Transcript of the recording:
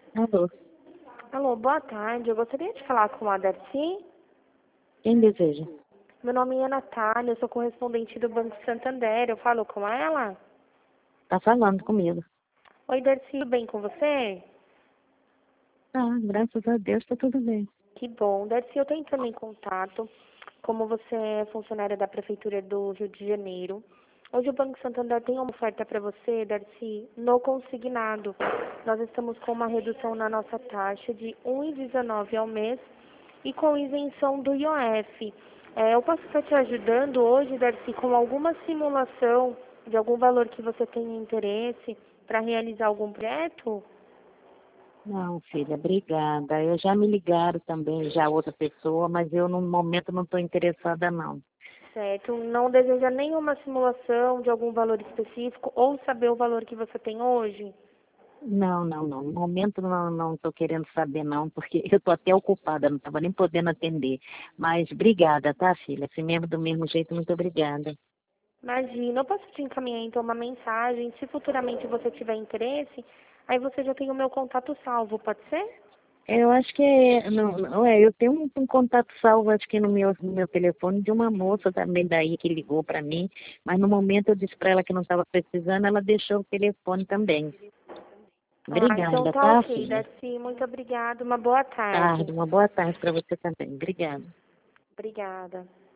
Alô, Alô, boa tarde. Eu gostaria de falar com a Darcy. quem deseja? Meu nome é Natália, eu sou correspondente do Banco Santander. Eu falo com ela? Tá falando comigo. Oi, Darcy, tudo bem com você? Ah, graças a Deus tá tudo bem. Que bom. Darcy, eu estou entrando em contato. Como você é funcionária da Prefeitura do Rio de Janeiro, hoje o Banco Santander tem uma oferta para você, Darcy, no consignado. Nós estamos com uma redução na nossa taxa de 1,19 ao mês e com isenção do IOF. Eu posso estar te ajudando hoje, Darcy, com alguma simulação de algum valor que você tenha interesse para realizar algum projeto? Não, filha, obrigada. Eu já me ligaram também, já outra pessoa, mas eu no momento não estou interessada não. Certo. Não deseja nenhuma simulação de algum valor específico ou saber o valor que você tem hoje? Não, não, não. No momento não estou querendo saber não, porque eu estou até ocupada, não estava nem podendo atender. Mas obrigada, tá, filha? Assim mesmo, do mesmo jeito, muito obrigada. Imagina, eu posso te encaminhar então uma mensagem. Se futuramente você tiver interesse, aí você já tem o meu contato salvo, pode ser? Eu acho que eu tenho um contato salvo, acho que no meu telefone de uma moça também daí que ligou para mim, mas no momento eu disse para ela que não estava precisando, ela deixou o telefone também. Ah, então Obrigada, tá tá, ok, filha? Darcy. Muito obrigada. Uma boa Tarde, tarde. uma boa tarde para você também. Obrigada. Obrigada.